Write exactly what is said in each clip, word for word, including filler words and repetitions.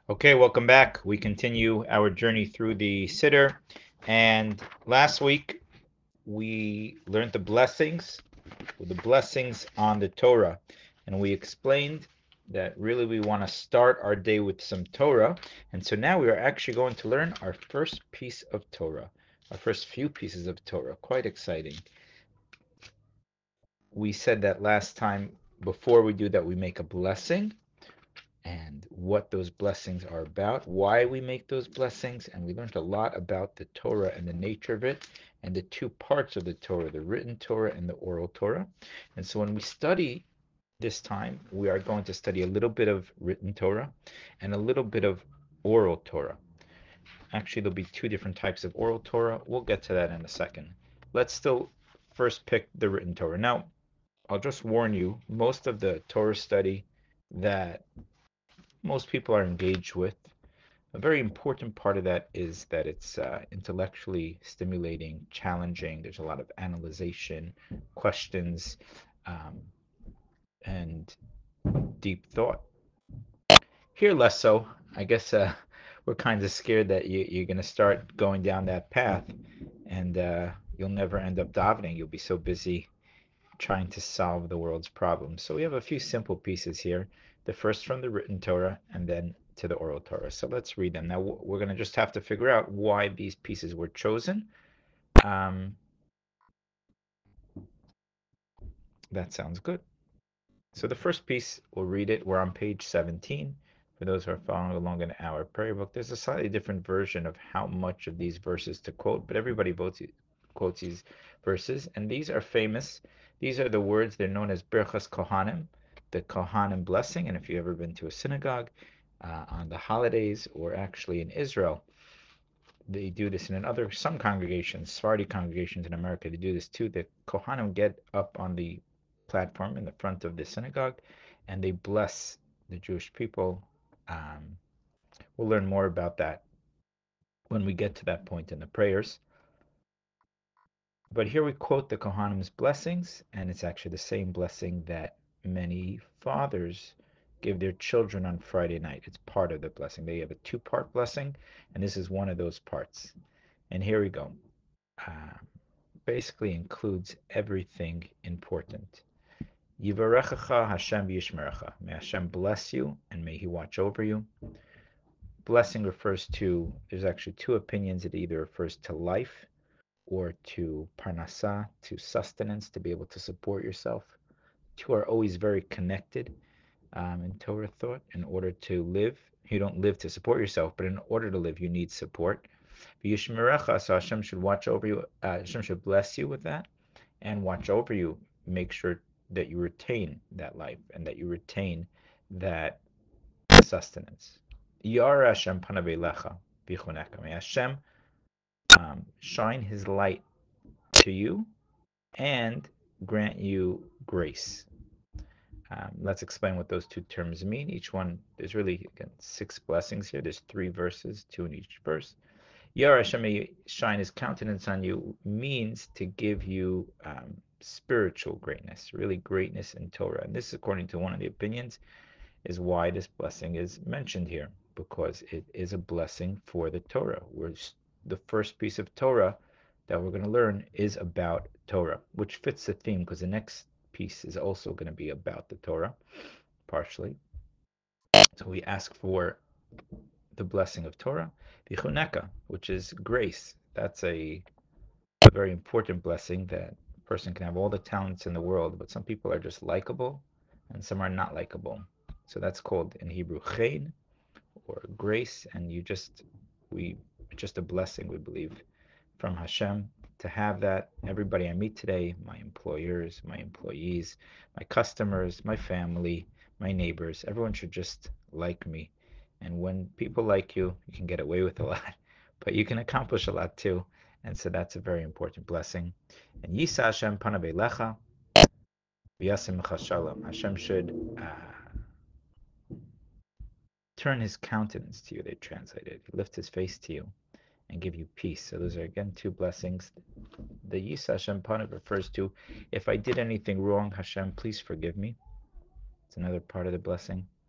Okay, welcome back. We continue our journey through the Siddur. And last week we learned the blessings, the blessings on the Torah. And we explained that really we want to start our day with some Torah. And so now we are actually going to learn our first piece of Torah, our first few pieces of Torah. Quite exciting. We said that last time before we do that, we make a blessing and what those blessings are about, why we make those blessings, and we learned a lot about the Torah and the nature of it, and the two parts of the Torah, the written Torah and the oral Torah. And so when we study this time, we are going to study a little bit of written Torah and a little bit of oral Torah. Actually, there'll be two different types of oral Torah. We'll get to that in a second. Let's still first pick the written Torah. Now, I'll just warn you, most of the Torah study that most people are engaged with, a very important part of that is that it's uh, intellectually stimulating, challenging. There's a lot of analyzation, questions, um, and deep thought. Here, less so. I guess uh, we're kind of scared that you, you're going to start going down that path and uh, you'll never end up davening. You'll be so busy trying to solve the world's problems. So we have a few simple pieces here. The first from the written Torah and then to the oral Torah. So let's read them. Now we're going to just have to figure out why these pieces were chosen. Um, that sounds good. So the first piece, we'll read it. We're on page seventeen. For those who are following along in our prayer book, there's a slightly different version of how much of these verses to quote, but everybody votes, quotes these verses, and these are famous. These are the words, they're known as Birchas Kohanim, the Kohanim blessing, and if you've ever been to a synagogue uh, on the holidays, or actually in Israel, they do this, and in other, some congregations, Sephardi congregations in America, they do this too. The Kohanim get up on the platform in the front of the synagogue and they bless the Jewish people. Um, we'll learn more about that when we get to that point in the prayers. But here we quote the Kohanim's blessings, and it's actually the same blessing that many fathers give their children on Friday night. It's part of the blessing. They have a two part blessing, and this is one of those parts. And here we go. Uh, basically includes everything important. Yivarechecha Hashem v'yishmerecha. May Hashem bless you and may He watch over you. Blessing refers to, there's actually two opinions. It either refers to life or to parnasa, to sustenance, to be able to support yourself. Two are always very connected um, in Torah thought. In order to live, you don't live to support yourself, but in order to live, you need support. V'yishmerecha, so Hashem should watch over you. Uh, Hashem should bless you with that and watch over you. Make sure that you retain that life and that you retain that sustenance. Yar Hashem panavelecha bichoneka. May Hashem um, shine His light to you and grant you grace. Um, let's explain what those two terms mean. Each one, there's really again six blessings here. There's three verses, two in each verse. Yar Hashem may shine His countenance on you means to give you um, spiritual greatness, really greatness in Torah. And this, according to one of the opinions, is why this blessing is mentioned here, because it is a blessing for the Torah. We're, the first piece of Torah that we're going to learn is about Torah, which fits the theme because the next piece is also going to be about the Torah, partially. So we ask for the blessing of Torah, Vichuneka, which is grace. That's a, a very important blessing that a person can have all the talents in the world, but some people are just likable and some are not likable. So that's called in Hebrew chen, or grace, and you just, we, just a blessing, we believe, from Hashem to have that. Everybody I meet today, my employers, my employees, my customers, my family, my neighbors, everyone should just like me. And when people like you, you can get away with a lot, but you can accomplish a lot too. And so that's a very important blessing. And Yisa Hashem panavelecha v'yasim shalom. Hashem should uh, turn His countenance to you. They translate it. Lift His face to you and give you peace. So those are again two blessings. The Yisa Hashem Panav refers to, if I did anything wrong, Hashem, please forgive me. It's another part of the blessing.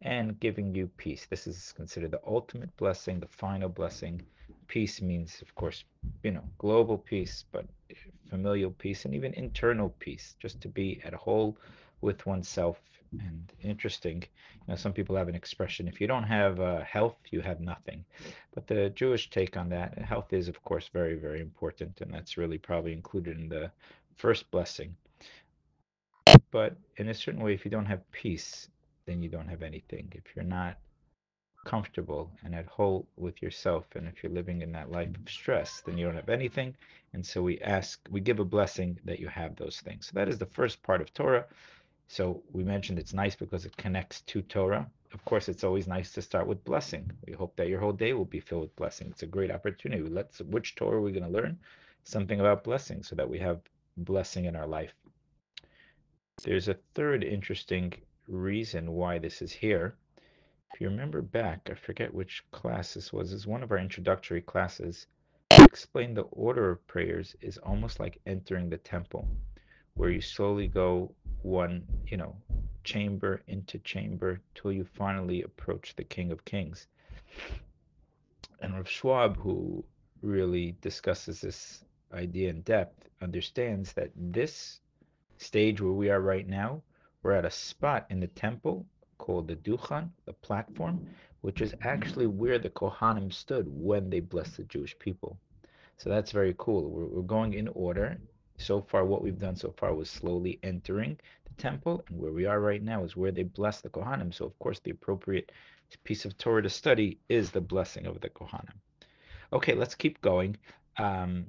and giving you peace. This is considered the ultimate blessing, the final blessing. Peace means, of course, you know, global peace, but familial peace and even internal peace, just to be at a whole with oneself. And interesting, you know, some people have an expression, if you don't have uh, health, you have nothing. But the Jewish take on that, health is, of course, very, very important, and that's really probably included in the first blessing. But in a certain way, if you don't have peace, then you don't have anything. If you're not comfortable and at whole with yourself, and if you're living in that life of stress, then you don't have anything. And so we ask, we give a blessing that you have those things. So that is the first part of Torah. So we mentioned it's nice because it connects to Torah. Of course, it's always nice to start with blessing. We hope that your whole day will be filled with blessing. It's a great opportunity. Let's, which Torah are we going to learn? Something about blessing so that we have blessing in our life. There's a third interesting reason why this is here. If you remember back, I forget which class this was, is one of our introductory classes. We explained the order of prayers is almost like entering the temple, where you slowly go one, you know, chamber into chamber till you finally approach the King of Kings. And Rav Schwab, who really discusses this idea in depth, understands that this stage where we are right now, we're at a spot in the temple called the Duchan, the platform, which is actually where the Kohanim stood when they blessed the Jewish people. So that's very cool. We're, we're going in order. So far, what we've done so far was slowly entering the temple, and where we are right now is where they bless the Kohanim. So, of course, the appropriate piece of Torah to study is the blessing of the Kohanim. Okay, let's keep going. Um,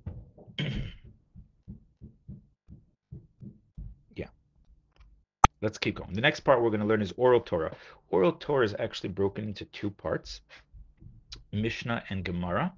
yeah. Let's keep going. The next part we're going to learn is Oral Torah. Oral Torah is actually broken into two parts, Mishnah and Gemara.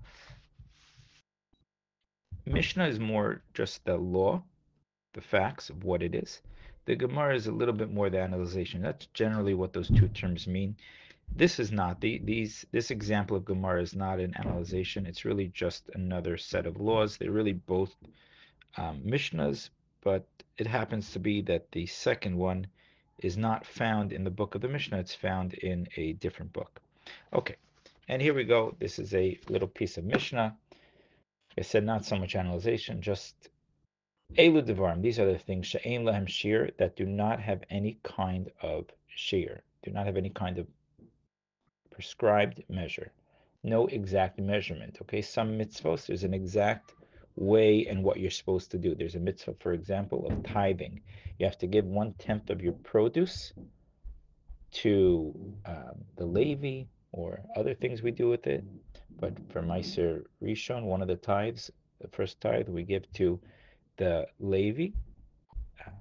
Mishnah is more just the law, the facts of what it is. The Gemara is a little bit more the analyzation. That's generally what those two terms mean. This is not the these this example of Gemara is not an analyzation. It's really just another set of laws. They're really both um, Mishnahs, but it happens to be that the second one is not found in the book of the Mishnah. It's found in a different book. Okay, and here we go. This is a little piece of Mishnah. I said not so much analyzation, just Elu Devarim. These are the things She'ein Lahem Shir that do not have any kind of shir, do not have any kind of prescribed measure, no exact measurement. Okay, some mitzvos, there's an exact way and what you're supposed to do. There's a mitzvah, for example, of tithing. You have to give one tenth of your produce to um, the Levi or other things we do with it. But for Meiser Rishon, one of the tithes, the first tithe we give to the Levi, um,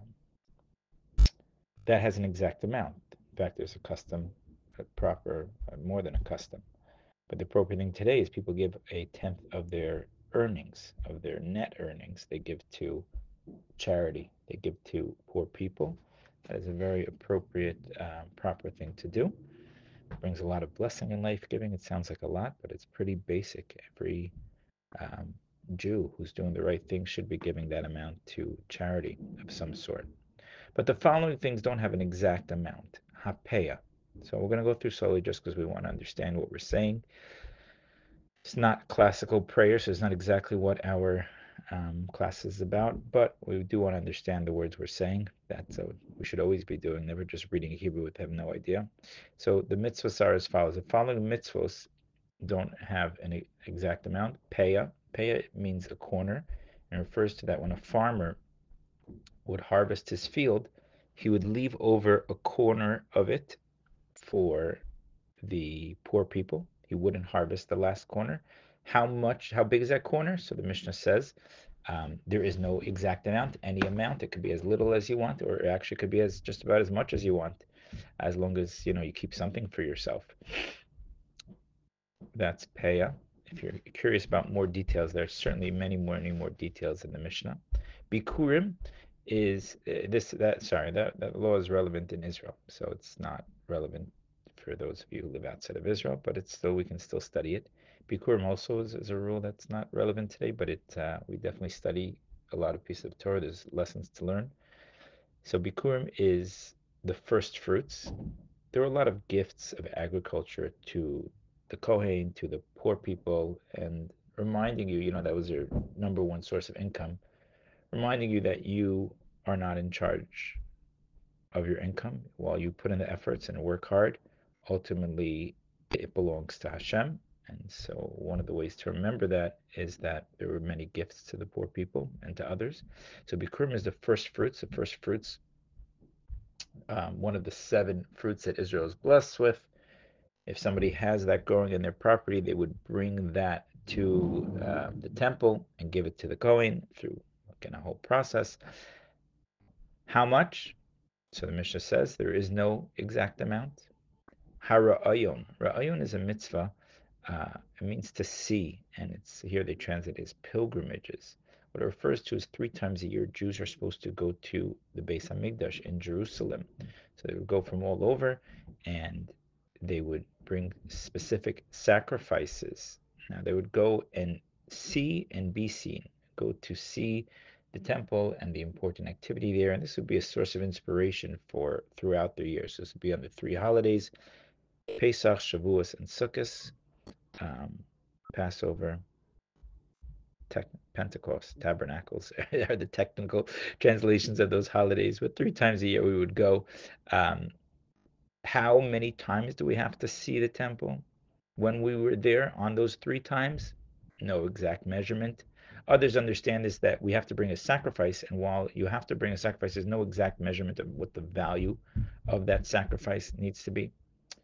that has an exact amount. In fact, there's a custom, a proper, uh, more than a custom. But the appropriate thing today is people give a tenth of their earnings, of their net earnings, they give to charity, they give to poor people. That is a very appropriate, um, proper thing to do. It brings a lot of blessing in life giving. It sounds like a lot, but it's pretty basic. Every um, Jew who's doing the right thing should be giving that amount to charity of some sort. But the following things don't have an exact amount. Hapeya. So we're going to go through slowly just because we want to understand what we're saying. It's not classical prayer, so it's not exactly what our um, class is about, but we do want to understand the words we're saying. That's what we should always be doing, never just reading Hebrew with have no idea. So the mitzvahs are as follows. The following mitzvahs don't have an exact amount. Peya. Peya means a corner and refers to that when a farmer would harvest his field, he would leave over a corner of it for the poor people. He wouldn't harvest the last corner. How much, how big is that corner? So the Mishnah says um, there is no exact amount, any amount. It could be as little as you want, or it actually could be as just about as much as you want, as long as you know you keep something for yourself. That's Peah. If you're curious about more details, there's certainly many, many more details in the Mishnah. Bikurim is uh, this that sorry that that law is relevant in Israel, so it's not relevant for those of you who live outside of Israel, but it's still we can still study it. Bikurim also is, is a rule that's not relevant today, but it uh, we definitely study a lot of pieces of Torah. There's lessons to learn. So Bikurim is the first fruits. there were a lot of gifts of agriculture to the Kohen, to the poor people, and reminding you, you know, that was your number one source of income, reminding you that you are not in charge of your income. While you put in the efforts and work hard, ultimately it belongs to Hashem. And so, one of the ways to remember that is that there were many gifts to the poor people and to others. So, Bikurim is the first fruits. The first fruits, um, one of the seven fruits that Israel is blessed with. If somebody has that growing in their property, they would bring that to uh, the temple and give it to the Kohen through again a whole process. How much? So the Mishnah says there is no exact amount. Hara'ayon. Ra'ayon is a mitzvah. Uh, it means to see, and it's here they translate it as pilgrimages. What it refers to is three times a year Jews are supposed to go to the Beis Hamikdash in Jerusalem. So they would go from all over, and they would bring specific sacrifices. Now they would go and see and be seen. Go to see the temple and the important activity there, and this would be a source of inspiration for throughout the year. So this would be on the three holidays: Pesach, Shavuos, and Sukkot, um, Passover, Tech, Pentecost, Tabernacles are the technical translations of those holidays. But three times a year we would go. Um, how many times do we have to see the temple? When we were there on those three times, no exact measurement. Others understand is that we have to bring a sacrifice, and while you have to bring a sacrifice, there's no exact measurement of what the value of that sacrifice needs to be.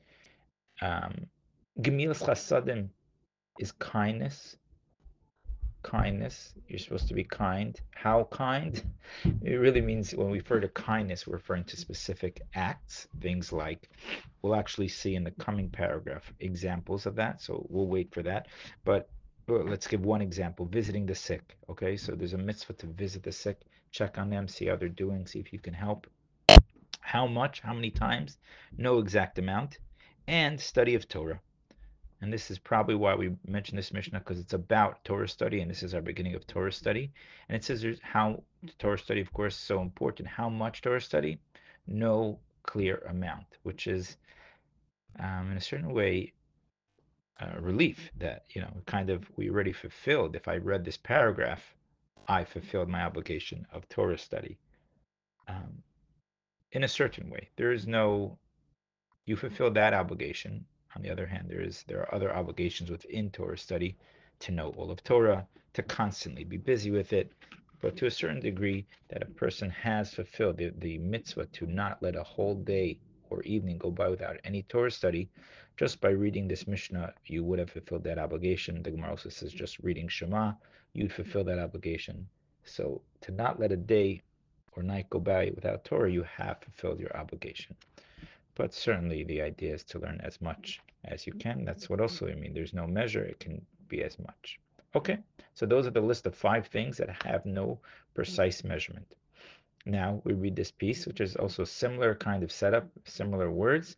Um, Gemilas Chasadim is kindness. Kindness. You're supposed to be kind. How kind? It really means when we refer to kindness, we're referring to specific acts, things like we'll actually see in the coming paragraph examples of that. So we'll wait for that. But well, let's give one example: visiting the sick. Okay, so there's a mitzvah to visit the sick, check on them, see how they're doing, see if you can help. How much? How many times? No exact amount. And study of Torah. And this is probably why we mention this Mishnah, because it's about Torah study, and this is our beginning of Torah study. And it says there's how Torah study, of course, is so important. How much Torah study? No clear amount, which is, um, in a certain way, uh, relief that, you know, kind of we already fulfilled. If I read this paragraph, I fulfilled my obligation of Torah study um, in a certain way. There is no you fulfill that obligation. On the other hand, there is there are other obligations within Torah study to know all of Torah, to constantly be busy with it, but to a certain degree that a person has fulfilled the, the mitzvah to not let a whole day or evening go by without any Torah study. Just by reading this Mishnah, you would have fulfilled that obligation. The Gemara also says just reading Shema, you'd fulfill that obligation. So to not let a day or night go by without Torah, you have fulfilled your obligation. But certainly the idea is to learn as much as you can. That's what also I mean. There's no measure. It can be as much. Okay, so those are the list of five things that have no precise measurement. Now we read this piece, which is also a similar kind of setup, similar words.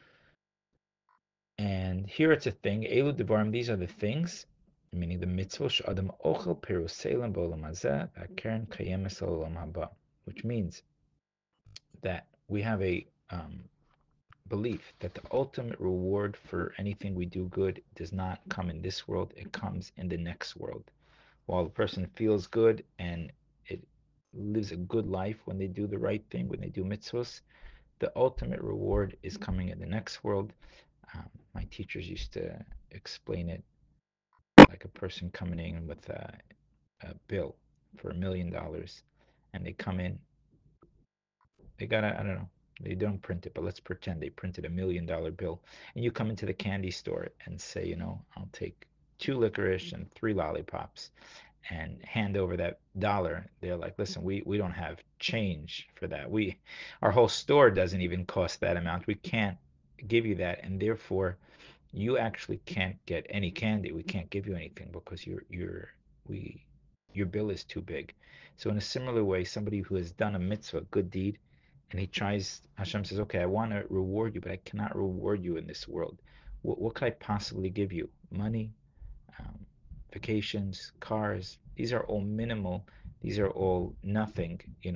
And here it's a thing. Elu devarim, these are the things, meaning the mitzvah, she'adam ochel peruselam b'olam hazeh v'akeren kayemes olam haba, which means that we have a um, belief that the ultimate reward for anything we do good does not come in this world, it comes in the next world. While the person feels good and it lives a good life when they do the right thing, when they do mitzvahs, the ultimate reward is coming in the next world. Um, my teachers used to explain it like a person coming in with a, a bill for a million dollars, and they come in they got a, I don't know, they don't print it, but let's pretend they printed a million dollar bill. And you come into the candy store and say, you know, I'll take two licorice and three lollipops and hand over that dollar. They're like, listen, we, we don't have change for that. We, our whole store doesn't even cost that amount. We can't give you that. And therefore, you actually can't get any candy. We can't give you anything because you're, you're, we, your bill is too big. So in a similar way, somebody who has done a mitzvah, a good deed, and he tries, Hashem says, okay, I want to reward you, but I cannot reward you in this world. What, what could I possibly give you? Money, um, vacations, cars. These are all minimal. These are all nothing, you know,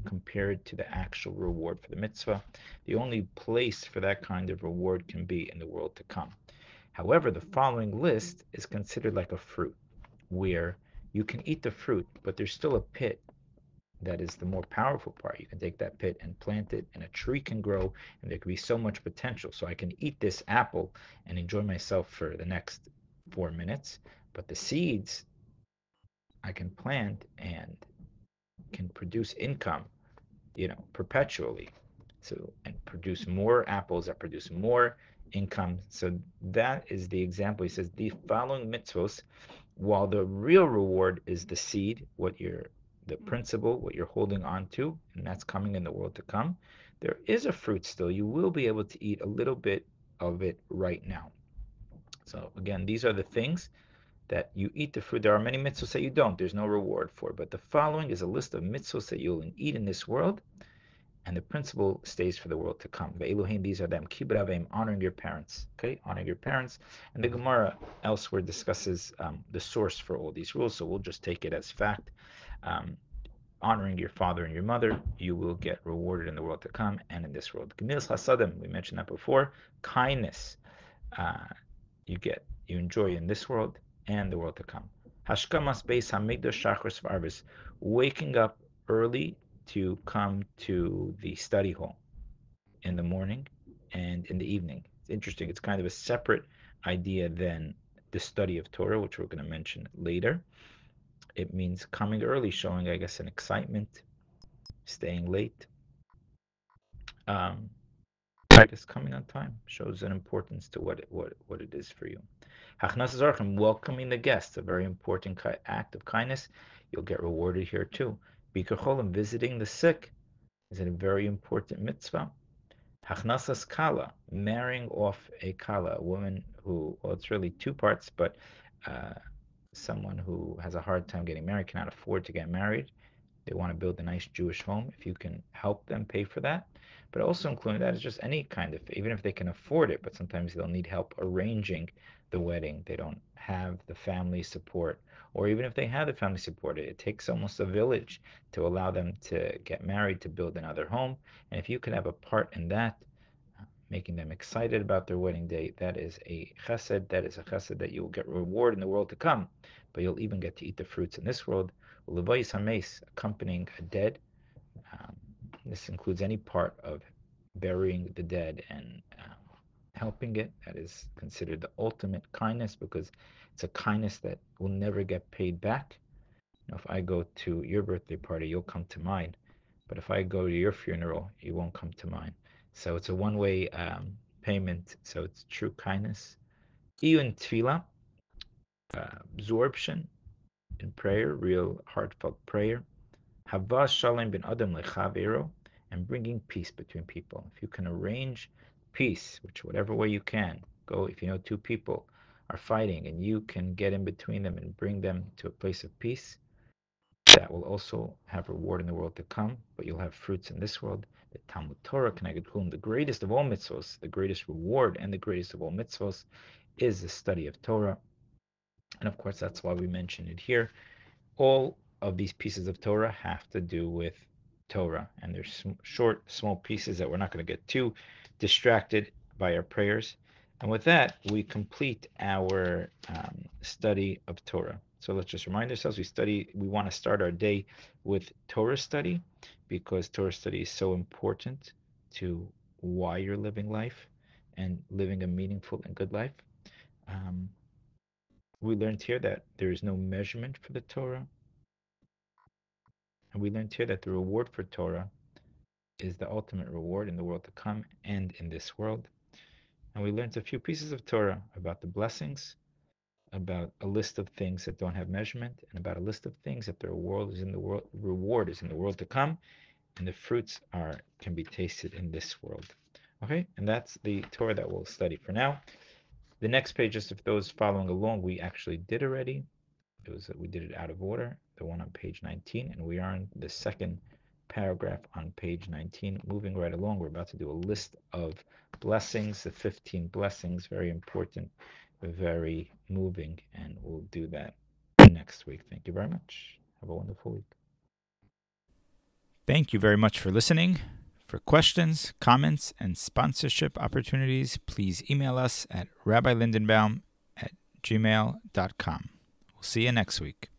compared to the actual reward for the mitzvah. The only place for that kind of reward can be in the world to come. However, the following list is considered like a fruit, where you can eat the fruit, but there's still a pit that is the more powerful part. You can take that pit and plant it, and a tree can grow, and there could be so much potential. So I can eat this apple and enjoy myself for the next four minutes, but the seeds I can plant and can produce income, you know, perpetually. So, and produce more apples that produce more income. So that is the example. He says the following mitzvos, while the real reward is the seed, what you're, the principle, what you're holding on to, and that's coming in the world to come, there is a fruit still. You will be able to eat a little bit of it right now. So again, these are the things that you eat the fruit. There are many mitzvahs that you don't. There's no reward for. But the following is a list of mitzvahs that you'll eat in this world, and the principle stays for the world to come. Ve'elohim, these are them. Kibbud avim, honoring your parents. Okay, honoring your parents. And the Gemara elsewhere discusses um, the source for all these rules, so we'll just take it as fact. Um, honoring your father and your mother, you will get rewarded in the world to come and in this world. Gemilas hasadim, we mentioned that before. Kindness, uh, you get, you enjoy in this world and the world to come. Hashkamas beis hamikdash shachris v'arvis, waking up early to come to the study hall in the morning and in the evening. It's interesting. It's kind of a separate idea than the study of Torah, which we're going to mention later. It means coming early, showing, I guess, an excitement, staying late. Um, I guess coming on time shows an importance to what it, what, what it is for you. Hachnas Zarchim, welcoming the guests, a very important act of kindness. You'll get rewarded here too. Bikur Cholim, visiting the sick, is a very important mitzvah. Hachnasas kala, marrying off a kala, a woman who, well, it's really two parts, but uh, someone who has a hard time getting married, cannot afford to get married. They want to build a nice Jewish home. If you can help them pay for that, but also including that is just any kind of, even if they can afford it, but sometimes they'll need help arranging the wedding. They don't have the family support, or even if they have the family support, it, it takes almost a village to allow them to get married, to build another home. And if you can have a part in that, making them excited about their wedding day, that is a chesed, that is a chesed that you will get reward in the world to come, but you'll even get to eat the fruits in this world. Levayis hames, accompanying a dead. Um, this includes any part of burying the dead and um, helping it. That is considered the ultimate kindness, because it's a kindness that will never get paid back. You know, if I go to your birthday party, you'll come to mine. But if I go to your funeral, you won't come to mine. So it's a one-way um, payment. So it's true kindness. Even tefillah, uh, absorption in prayer, real heartfelt prayer. Havas shalom ben adam lechavero, and bringing peace between people. If you can arrange peace, which whatever way you can, go. If you know two people are fighting and you can get in between them and bring them to a place of peace, that will also have reward in the world to come, but you'll have fruits in this world. The Talmud Torah, Keneged Kulam, the greatest of all mitzvos, the greatest reward and the greatest of all mitzvos is the study of Torah. And of course, that's why we mention it here. All of these pieces of Torah have to do with Torah, and they're sm- short, small pieces that we're not going to get too distracted by our prayers. And with that, we complete our um, study of Torah. So let's just remind ourselves: we study. We want to start our day with Torah study, because Torah study is so important to why you're living life and living a meaningful and good life. Um, we learned here that there is no measurement for the Torah. And we learned here that the reward for Torah is the ultimate reward in the world to come and in this world. And we learned a few pieces of Torah about the blessings, about a list of things that don't have measurement, and about a list of things that the reward is in the world, reward is in the world to come, and the fruits are can be tasted in this world. Okay, and that's the Torah that we'll study for now. The next page, just if those following along, we actually did already. It was we did it out of order, the one on page nineteen, and we are in the second paragraph on page nineteen. Moving right along, we're about to do a list of blessings, the fifteen blessings, very important, very moving, and we'll do that next week. Thank you very much. Have a wonderful week. Thank you very much for listening. For questions, comments, and sponsorship opportunities, please email us at rabbi lindenbaum at gmail dot com. We'll see you next week.